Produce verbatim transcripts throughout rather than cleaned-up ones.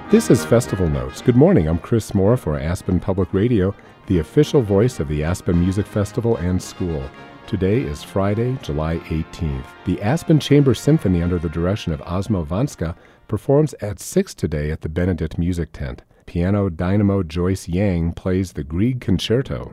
This is Festival Notes. Good morning, I'm Chris Moore for Aspen Public Radio, the official voice of the Aspen Music Festival and School. Today is Friday, July eighteenth. The Aspen Chamber Symphony, under the direction of Osmo Vanska, performs at six today at the Benedict Music Tent. Piano dynamo Joyce Yang plays the Grieg Concerto.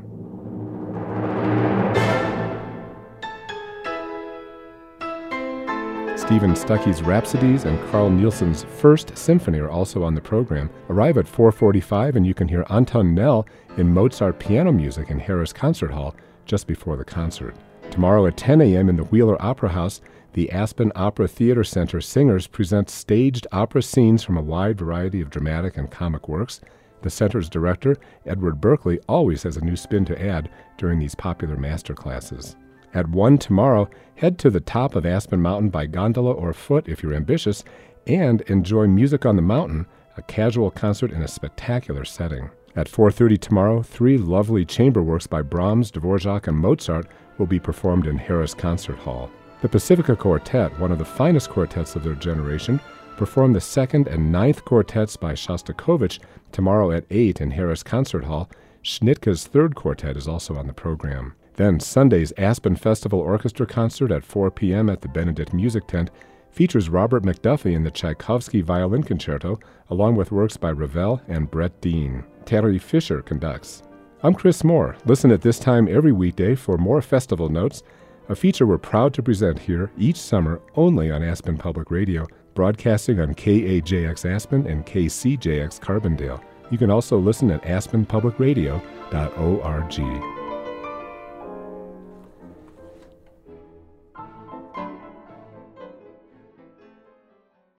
Stephen Stuckey's Rhapsodies and Carl Nielsen's First Symphony are also on the program. Arrive at four forty-five and you can hear Anton Nell in Mozart piano music in Harris Concert Hall just before the concert. Tomorrow at ten a.m. in the Wheeler Opera House, the Aspen Opera Theater Center singers present staged opera scenes from a wide variety of dramatic and comic works. The center's director, Edward Berkeley, always has a new spin to add during these popular master classes. At one tomorrow, head to the top of Aspen Mountain by gondola or foot if you're ambitious, and enjoy Music on the Mountain, a casual concert in a spectacular setting. At four thirty tomorrow, three lovely chamber works by Brahms, Dvorak, and Mozart will be performed in Harris Concert Hall. The Pacifica Quartet, one of the finest quartets of their generation, perform the second and ninth quartets by Shostakovich tomorrow at eight in Harris Concert Hall. Schnitke's third quartet is also on the program. Then Sunday's Aspen Festival Orchestra concert at four p.m. at the Benedict Music Tent features Robert McDuffie in the Tchaikovsky Violin Concerto, along with works by Ravel and Brett Dean. Terry Fisher conducts. I'm Chris Moore. Listen at this time every weekday for more Festival Notes, a feature we're proud to present here each summer only on Aspen Public Radio, broadcasting on K A J X Aspen and K C J X Carbondale. You can also listen at aspen public radio dot org.